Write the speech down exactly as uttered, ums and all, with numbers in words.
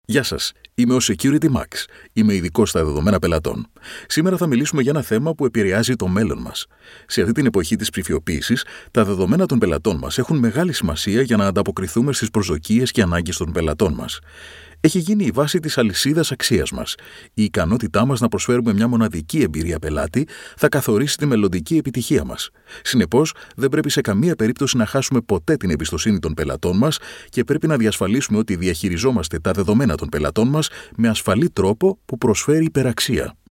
Γεια σας, είμαι ο Security Max. Είμαι ειδικός στα δεδομένα πελατών. Σήμερα θα μιλήσουμε για ένα θέμα που επηρεάζει το μέλλον μας. Σε αυτή την εποχή της ψηφιοποίησης, τα δεδομένα των πελατών μας έχουν μεγάλη σημασία για να ανταποκριθούμε στις προσδοκίες και ανάγκες των πελατών μας. Έχει γίνει η βάση της αλυσίδας αξίας μας. Η ικανότητά μας να προσφέρουμε μια μοναδική εμπειρία πελάτη θα καθορίσει τη μελλοντική επιτυχία μας. Συνεπώς, δεν πρέπει σε καμία περίπτωση να χάσουμε ποτέ την εμπιστοσύνη των πελατών μας και πρέπει να διασφαλίσουμε ότι διαχειριζόμαστε τα δεδομένα των πελατών μας με ασφαλή τρόπο που προσφέρει υπεραξία.